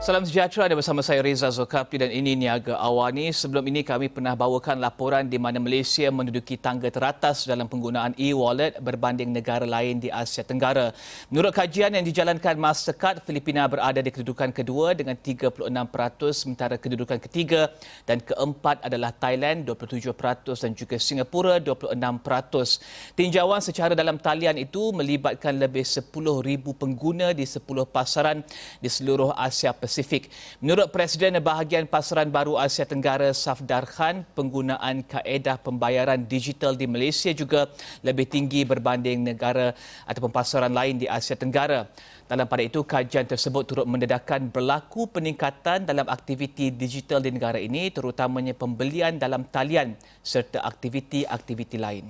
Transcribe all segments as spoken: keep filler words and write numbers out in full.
Salam sejahtera, anda bersama saya Reza Zulkafli dan ini Niaga Awani. Sebelum ini kami pernah bawakan laporan di mana Malaysia menduduki tangga teratas dalam penggunaan e-wallet berbanding negara lain di Asia Tenggara. Menurut kajian yang dijalankan Mastercard, Filipina berada di kedudukan kedua dengan tiga puluh enam peratus sementara kedudukan ketiga dan keempat adalah Thailand dua puluh tujuh peratus dan juga Singapura dua puluh enam peratus. Tinjauan secara dalam talian itu melibatkan lebih sepuluh ribu pengguna di sepuluh pasaran di seluruh Asia Pasifik. Menurut Presiden Bahagian Pasaran Baru Asia Tenggara Safdar Khan, penggunaan kaedah pembayaran digital di Malaysia juga lebih tinggi berbanding negara ataupun pasaran lain di Asia Tenggara. Dalam pada itu, kajian tersebut turut mendedahkan berlaku peningkatan dalam aktiviti digital di negara ini, terutamanya pembelian dalam talian serta aktiviti-aktiviti lain.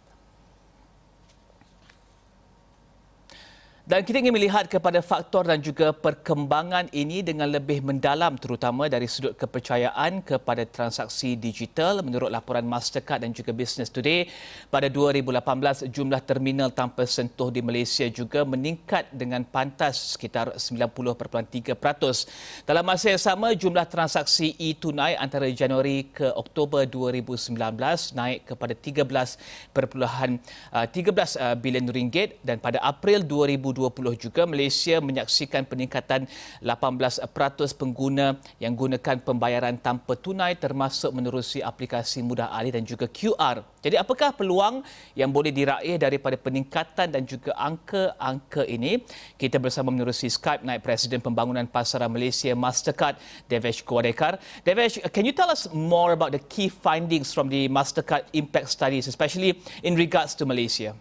Dan kita ingin melihat kepada faktor dan juga perkembangan ini dengan lebih mendalam, terutama dari sudut kepercayaan kepada transaksi digital. Menurut laporan Mastercard dan juga Business Today, pada dua ribu lapan belas jumlah terminal tanpa sentuh di Malaysia juga meningkat dengan pantas sekitar sembilan puluh perpuluhan tiga peratus. Dalam masa yang sama, jumlah transaksi e-tunai antara Januari ke Oktober dua ribu sembilan belas naik kepada tiga belas perpuluhan tiga belas bilion ringgit dan pada April dua ribu dua puluh juga Malaysia menyaksikan peningkatan lapan belas peratus pengguna yang gunakan pembayaran tanpa tunai termasuk menerusi aplikasi mudah alih dan juga Q R. Jadi apakah peluang yang boleh diraih daripada peningkatan dan juga angka-angka ini? Kita bersama menerusi Skype Naib Presiden Pembangunan Pasaran Malaysia Mastercard, Devesh Gowadekar. Devesh, can you tell us more about the key findings from the Mastercard impact studies, especially in regards to Malaysia?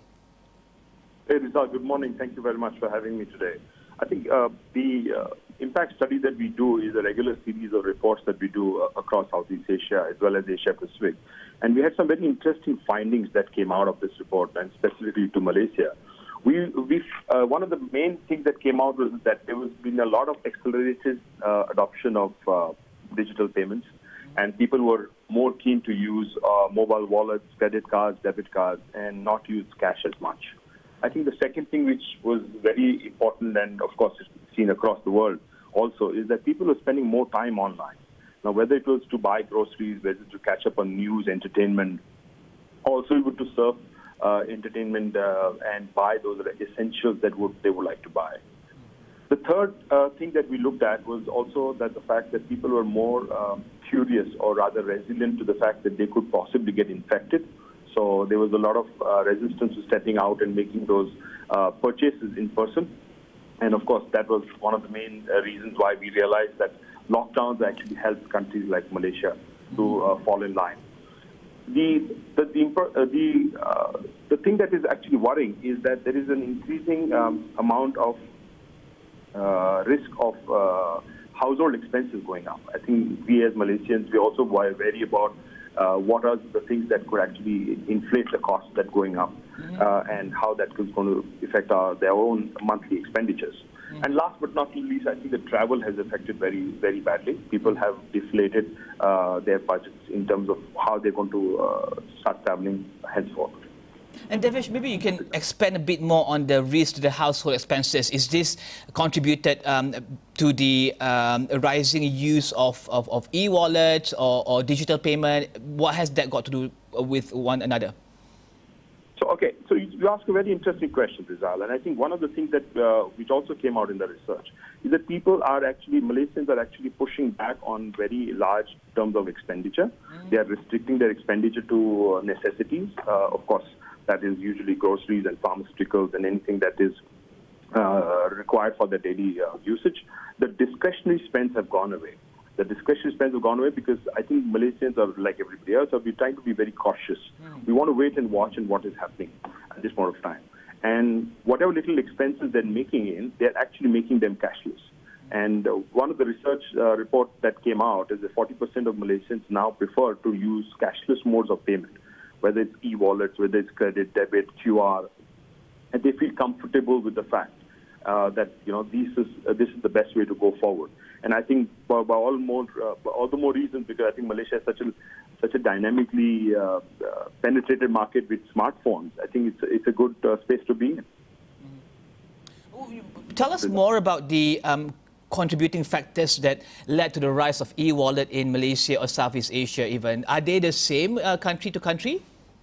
Hey, Rizal, good morning. Thank you very much for having me today. I think uh, the uh, impact study that we do is a regular series of reports that we do uh, across Southeast Asia as well as Asia Pacific. And we had some very interesting findings that came out of this report, and specifically to Malaysia. We, we, uh, one of the main things that came out was that there was been a lot of accelerated uh, adoption of uh, digital payments, and people were more keen to use uh, mobile wallets, credit cards, debit cards, and not use cash as much. I think the second thing which was very important and of course seen across the world also is that people are spending more time online. Now, whether it was to buy groceries, whether to catch up on news, entertainment, also even to surf uh, entertainment uh, and buy those essentials that would, they would like to buy. The third uh, thing that we looked at was also that the fact that people were more um, curious or rather resilient to the fact that they could possibly get infected. So there was a lot of uh, resistance to stepping out and making those uh, purchases in person. And of course, that was one of the main uh, reasons why we realized that lockdowns actually helped countries like Malaysia to uh, fall in line. The, the, the, uh, the, uh, the thing that is actually worrying is that there is an increasing um, amount of uh, risk of uh, household expenses going up. I think we as Malaysians, we also were wary about Uh, what are the things that could actually inflate the costs that going up uh, and how that is going to affect our, their own monthly expenditures. Mm. And last but not least, I think the travel has affected very, very badly. People have deflated uh, their budgets in terms of how they're going to uh, start traveling henceforth. And Devesh, maybe you can expand a bit more on the risk to the household expenses. Is this contributed um, to the um, rising use of, of, of e-wallets or, or digital payment? What has that got to do with one another? So, okay, so you, you ask a very interesting question, Rizal, and I think one of the things that uh, which also came out in the research is that people are actually, Malaysians are actually pushing back on very large terms of expenditure. Mm. They are restricting their expenditure to necessities, uh, of course. That is usually groceries and pharmaceuticals and anything that is uh, required for their daily uh, usage. The discretionary spends have gone away. The discretionary spends have gone away because I think Malaysians are like everybody else, are we trying to be very cautious. Mm. We want to wait and watch and what is happening at this point of time. And whatever little expenses they're making in, they're actually making them cashless. And uh, one of the research uh, reports that came out is that forty percent of Malaysians now prefer to use cashless modes of payment, whether it's e-wallets, whether it's credit, debit, Q R, and they feel comfortable with the fact uh, that you know this is uh, this is the best way to go forward. And I think by, by all more uh, by all the more reasons, because I think Malaysia has such a such a dynamically uh, uh, penetrated market with smartphones. I think it's it's a good uh, space to be in. Tell us more about the um, contributing factors that led to the rise of e-wallet in Malaysia or Southeast Asia even? Are they the same uh, country to country?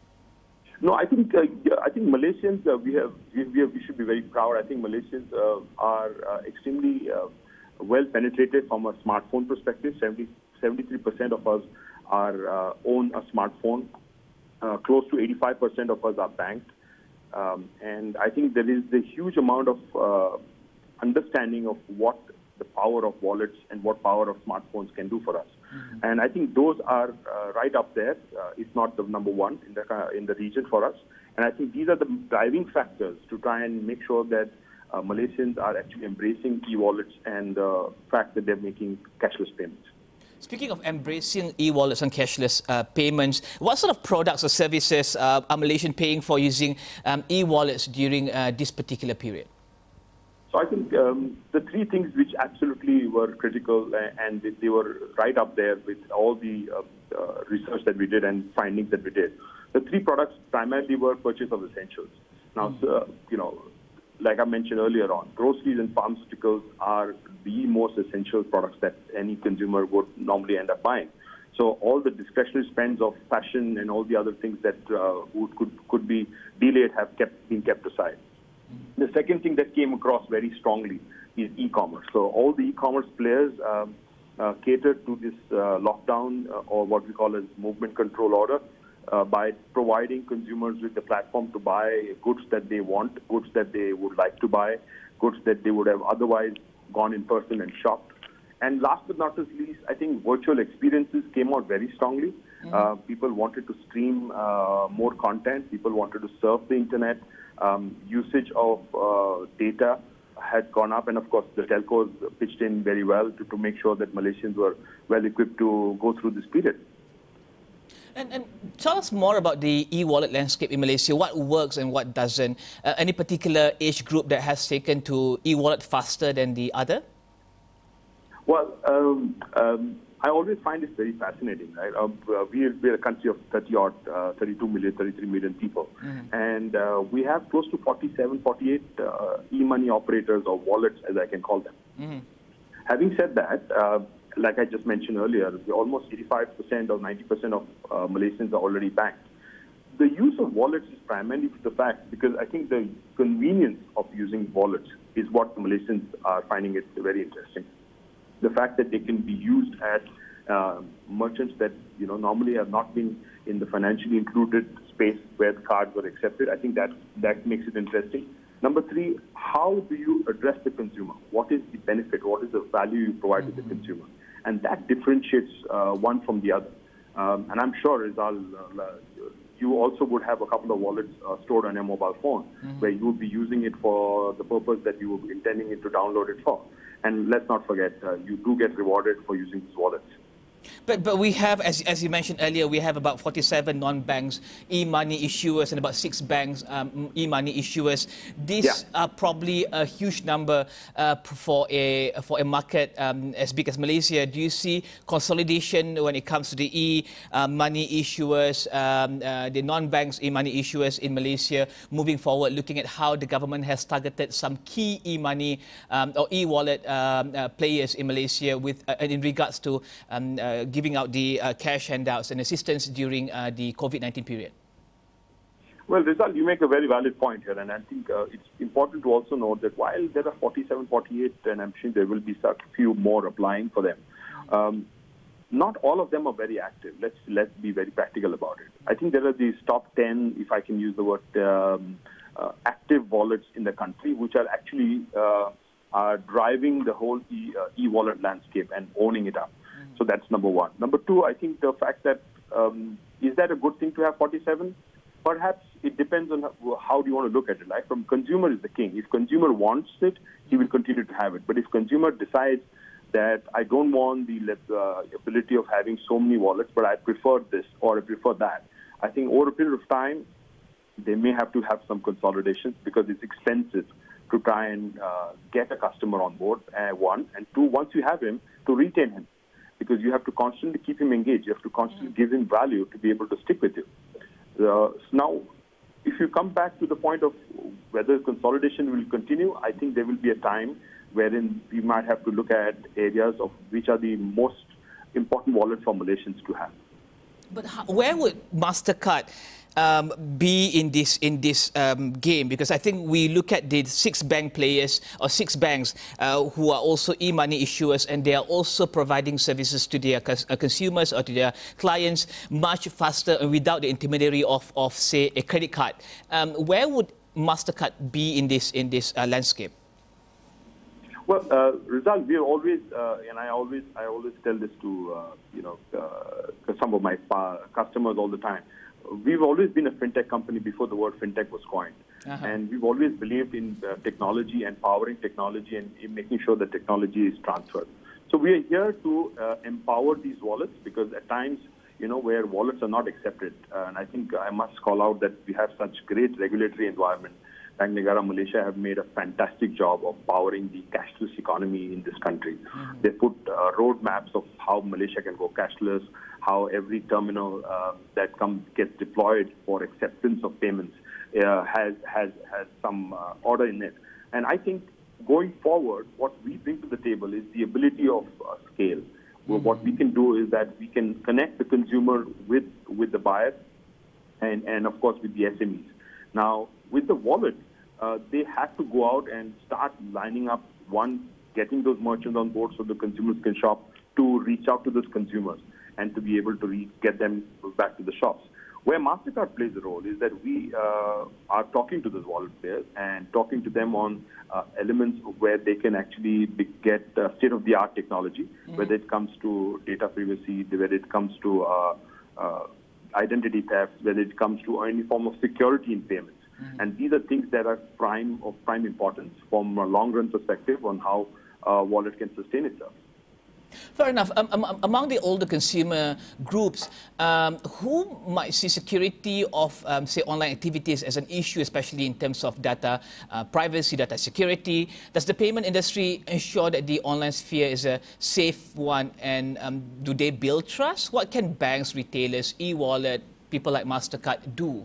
No, I think uh, yeah, I think Malaysians uh, we have we, we, have, we should be very proud. I think Malaysians uh, are uh, extremely uh, well penetrated from a smartphone perspective. seventy, seventy-three percent of us are uh, own a smartphone. Uh, close to eighty-five percent of us are banked, um, and I think there is a huge amount of uh, understanding of what the power of wallets and what power of smartphones can do for us. Mm-hmm. And I think those are uh, right up there, uh, if not the number one in the uh, in the region for us. And I think these are the driving factors to try and make sure that uh, Malaysians are actually embracing e-wallets and the uh, fact that they're making cashless payments. Speaking of embracing e-wallets and cashless uh, payments, what sort of products or services uh, are Malaysians paying for using um, e-wallets during uh, this particular period? So I think um, the three things which absolutely were critical and they were right up there with all the uh, uh, research that we did and findings that we did. The three products primarily were purchase of essentials. Now, mm-hmm. uh, you know, like I mentioned earlier on, groceries and pharmaceuticals are the most essential products that any consumer would normally end up buying. So all the discretionary spends of fashion and all the other things that uh, would, could could be delayed have kept been kept aside. The second thing that came across very strongly is e-commerce. So all the e-commerce players um, uh, catered to this uh, lockdown uh, or what we call as movement control order uh, by providing consumers with the platform to buy goods that they want, goods that they would like to buy, goods that they would have otherwise gone in person and shopped. And last but not least, I think virtual experiences came out very strongly. Mm-hmm. Uh, people wanted to stream uh, more content. People wanted to surf the internet. Um, usage of uh, data had gone up, and of course the telcos pitched in very well to, to make sure that Malaysians were well equipped to go through this period. And, and tell us more about the e-wallet landscape in Malaysia. What works and what doesn't? Uh, any particular age group that has taken to e-wallet faster than the other? Well, um, um, I always find it very fascinating, right? Uh, we're, we're a country of thirty odd, uh, thirty-two million, thirty-three million people. Mm-hmm. And uh, we have close to forty-seven, forty-eight uh, e-money operators or wallets, as I can call them. Mm-hmm. Having said that, uh, like I just mentioned earlier, almost eighty-five percent or ninety percent of uh, Malaysians are already banked. The use of wallets is primarily the fact because I think the convenience of using wallets is what the Malaysians are finding it very interesting. The fact that they can be used at uh, merchants that you know normally have not been in the financially included space where the cards were accepted, I think that that makes it interesting. Number three, how do you address the consumer? What is the benefit? What is the value you provide mm-hmm. to the consumer? And that differentiates uh, one from the other. Um, and I'm sure, Rizal, uh, you also would have a couple of wallets uh, stored on your mobile phone mm-hmm. where you would be using it for the purpose that you were intending it to download it for. And let's not forget, uh, you do get rewarded for using these wallets. But but we have, as as you mentioned earlier, we have about forty-seven non-banks e-money issuers and about six banks um, e-money issuers. These yeah. are probably a huge number uh, for a for a market um, as big as Malaysia. Do you see consolidation when it comes to the e-money issuers, um, uh, the non-banks e-money issuers in Malaysia moving forward? Looking at how the government has targeted some key e-money um, or e-wallet um, uh, players in Malaysia with uh, in regards to um, uh, Uh, giving out the uh, cash handouts and assistance during uh, the COVID nineteen period? Well, Rizal, you make a very valid point here, and I think uh, it's important to also note that while there are forty-seven, forty-eight, and I'm sure there will be a few more applying for them, um, not all of them are very active. Let's let's be very practical about it. I think there are these top ten, if I can use the word, um, uh, active wallets in the country, which are actually uh, are driving the whole e, uh, e-wallet landscape and owning it up. So that's number one. Number two, I think the fact that, um, is that a good thing to have forty-seven? Perhaps it depends on how, how do you want to look at it. Like from consumer is the king. If consumer wants it, he will continue to have it. But if consumer decides that I don't want the uh, ability of having so many wallets, but I prefer this or I prefer that, I think over a period of time, they may have to have some consolidations because it's expensive to try and uh, get a customer on board, uh, one. And two, once you have him, to retain him. Because you have to constantly keep him engaged. You have to constantly give him value to be able to stick with you. Uh, so now, if you come back to the point of whether consolidation will continue, I think there will be a time wherein we might have to look at areas of which are the most important wallets for Malaysians to have. But how, where would MasterCard um, be in this in this um, game? Because I think we look at the six bank players or six banks uh, who are also e-money issuers, and they are also providing services to their cons uh, consumers or to their clients much faster and without the intermediary of, of say, a credit card. Um, where would MasterCard be in this in this uh, landscape? Well, uh, Rizal, we are always, uh, and I always, I always tell this to, uh, you know, uh, some of my customers all the time. We've always been a fintech company before the word fintech was coined, uh-huh. and we've always believed in uh, technology and powering technology and in making sure that technology is transferred. So we are here to uh, empower these wallets, because at times, you know, where wallets are not accepted, uh, and I think I must call out that we have such great regulatory environment. Bank Negara Malaysia have made a fantastic job of powering the cashless economy in this country. Mm-hmm. They put uh, roadmaps of how Malaysia can go cashless, how every terminal uh, that comes gets deployed for acceptance of payments uh, has has has some uh, order in it. And I think going forward, what we bring to the table is the ability of uh, scale. Mm-hmm. Well, what we can do is that we can connect the consumer with with the buyer, and and of course with the S M Es. Now with the wallet, Uh, they have to go out and start lining up, one, getting those merchants on board so the consumers can shop, two, reach out to those consumers and to be able to re- get them back to the shops. Where MasterCard plays a role is that we uh, are talking to those wallet players and talking to them on uh, elements where they can actually be, get uh, state-of-the-art technology, mm-hmm. whether it comes to data privacy, whether it comes to uh, uh, identity theft, whether it comes to any form of security in payments. Mm-hmm. And these are things that are prime of prime importance from a long-run perspective on how uh, wallet can sustain itself. Fair enough. Um, um, among the older consumer groups, um, who might see security of, um, say, online activities as an issue, especially in terms of data uh, privacy, data security? Does the payment industry ensure that the online sphere is a safe one? And um, do they build trust? What can banks, retailers, e-wallet, people like MasterCard do?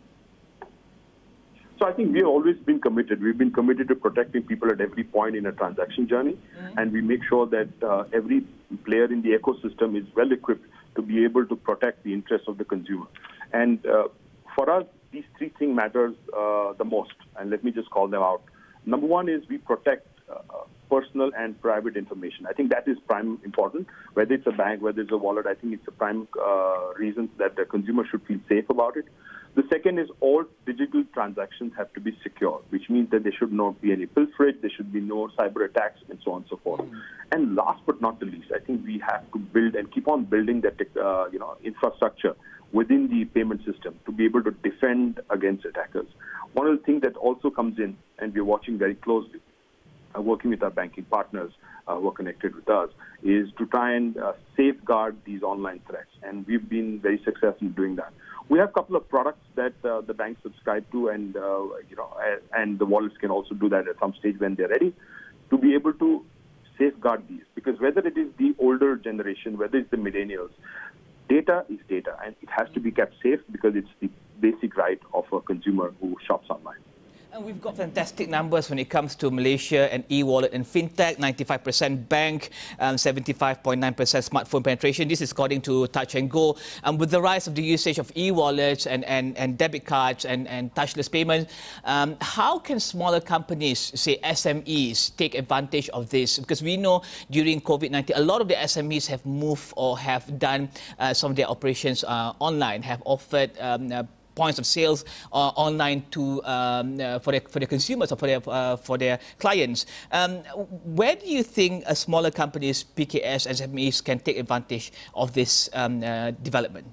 So I think we have always been committed. We've been committed to protecting people at every point in a transaction journey, mm-hmm. and we make sure that uh, every player in the ecosystem is well equipped to be able to protect the interests of the consumer. And uh, for us, these three things matters uh, the most, and let me just call them out. Number one is we protect uh, personal and private information. I think that is prime important. Whether it's a bank, whether it's a wallet, I think it's a prime uh, reason that the consumer should feel safe about it. The second is all digital transactions have to be secure, which means that there should not be any pilferage, there should be no cyber attacks, and so on and so forth. Mm-hmm. And last but not the least, I think we have to build and keep on building that uh, you know infrastructure within the payment system to be able to defend against attackers. One of the things that also comes in, and we're watching very closely, uh, working with our banking partners uh, who are connected with us, is to try and uh, safeguard these online threats. And we've been very successful in doing that. We have a couple of products that uh, the banks subscribe to, and uh, you know, and the wallets can also do that at some stage when they're ready, to be able to safeguard these. Because whether it is the older generation, whether it's the millennials, data is data, and it has to be kept safe because it's the basic right of a consumer who shops online. And we've got fantastic numbers when it comes to Malaysia and e-wallet and fintech, ninety-five percent bank, um, seventy-five point nine percent smartphone penetration. This is according to Touch and Go. And with the rise of the usage of e-wallets and, and, and debit cards and, and touchless payments, um, how can smaller companies, say S M Es, take advantage of this? Because we know during COVID nineteen, a lot of the S M Es have moved or have done uh, some of their operations uh, online, have offered um, uh, points of sales uh, online to um, uh, for their for their consumers or for their uh, for their clients. Um, where do you think uh, smaller companies, P K S, S M Es, can take advantage of this um, uh, development?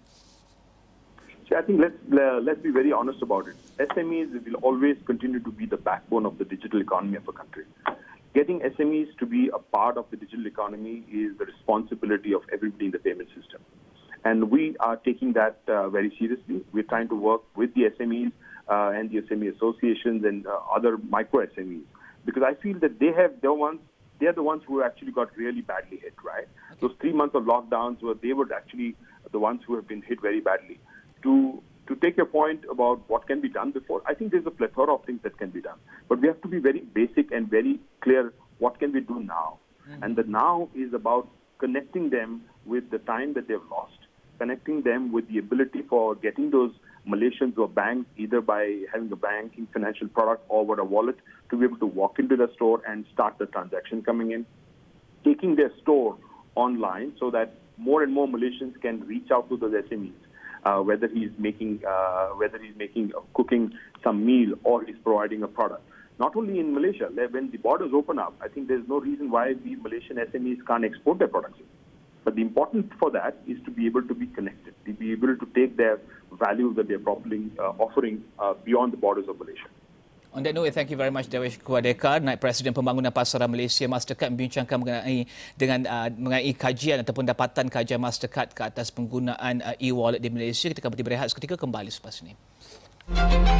So I think let's uh, let's be very honest about it. S M Es will always continue to be the backbone of the digital economy of a country. Getting S M Es to be a part of the digital economy is the responsibility of everybody in the payment system. And we are taking that uh, very seriously. We're trying to work with the S M Es uh, and the S M E associations and uh, other micro S M Es, because I feel that they have the ones, they are the ones who actually got really badly hit, right? Okay. Those three months of lockdowns were they were actually the ones who have been hit very badly. To to take your point about what can be done before, I think there's a plethora of things that can be done, but we have to be very basic and very clear what can we do now? Mm-hmm. And the now is about connecting them with the time that they've lost, connecting them with the ability for getting those Malaysians who are banked either by having a banking financial product or with a wallet to be able to walk into the store and start the transaction coming in, taking their store online so that more and more Malaysians can reach out to those S M Es, uh, whether he's making uh, whether he's making uh, cooking some meal or he's providing a product. Not only in Malaysia, when the borders open up, I think there's no reason why we Malaysian S M Es can't export their products. But the important for that is to be able to be connected, to be able to take their value that they're properly uh, offering uh, beyond the borders of Malaysia. On that note, thank you very much Darwish Kuadekar, Naib Presiden Pembangunan Pasaran Malaysia Mastercard, membincangkan mengenai dengan uh, mengenai kajian ataupun dapatan kajian Mastercard ke atas penggunaan uh, e-wallet di Malaysia. Kita akan berhenti berehat seketika, kembali selepas ini.